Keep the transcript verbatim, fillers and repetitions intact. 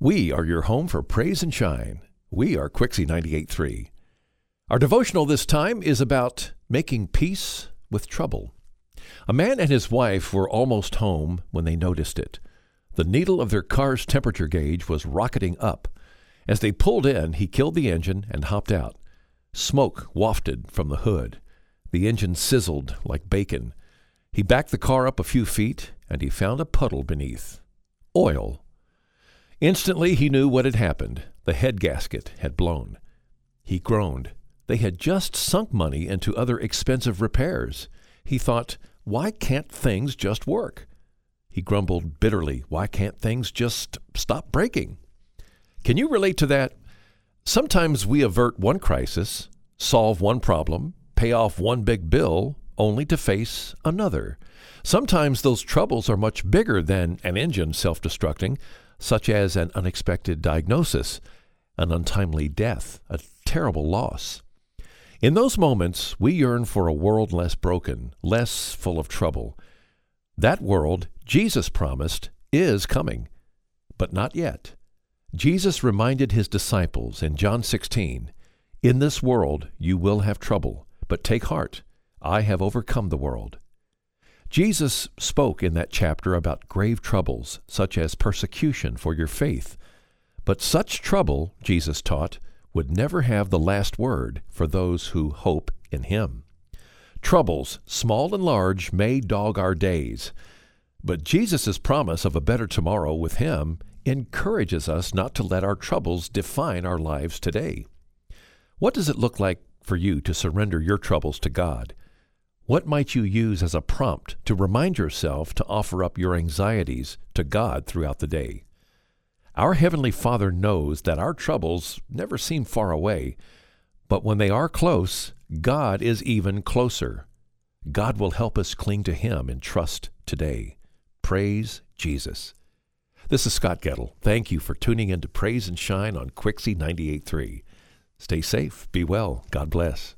We are your home for praise and shine. We are Quixie ninety-eight point three. Our devotional this time is about making peace with trouble. A man and his wife were almost home when they noticed it. The needle of their car's temperature gauge was rocketing up. As they pulled in, he killed the engine and hopped out. Smoke wafted from the hood. The engine sizzled like bacon. He backed the car up a few feet, and he found a puddle beneath. Oil. Instantly he knew what had happened. The head gasket had blown. He groaned. They had just sunk money into other expensive repairs. He thought, why can't things just work? He grumbled bitterly, why can't things just stop breaking? Can you relate to that? Sometimes we avert one crisis, solve one problem, pay off one big bill, only to face another. Sometimes those troubles are much bigger than an engine self-destructing, such as an unexpected diagnosis, an untimely death, a terrible loss. In those moments, we yearn for a world less broken, less full of trouble. That world, Jesus promised, is coming, but not yet. Jesus reminded his disciples in John sixteen, "In this world you will have trouble, but take heart, I have overcome the world." Jesus spoke in that chapter about grave troubles, such as persecution for your faith. But such trouble, Jesus taught, would never have the last word for those who hope in him. Troubles, small and large, may dog our days, but Jesus' promise of a better tomorrow with him encourages us not to let our troubles define our lives today. What does it look like for you to surrender your troubles to God? What might you use as a prompt to remind yourself to offer up your anxieties to God throughout the day? Our Heavenly Father knows that our troubles never seem far away, but when they are close, God is even closer. God will help us cling to him in trust today. Praise Jesus. This is Scott Gettle. Thank you for tuning in to Praise and Shine on Quixie ninety-eight point three. Stay safe, be well, God bless.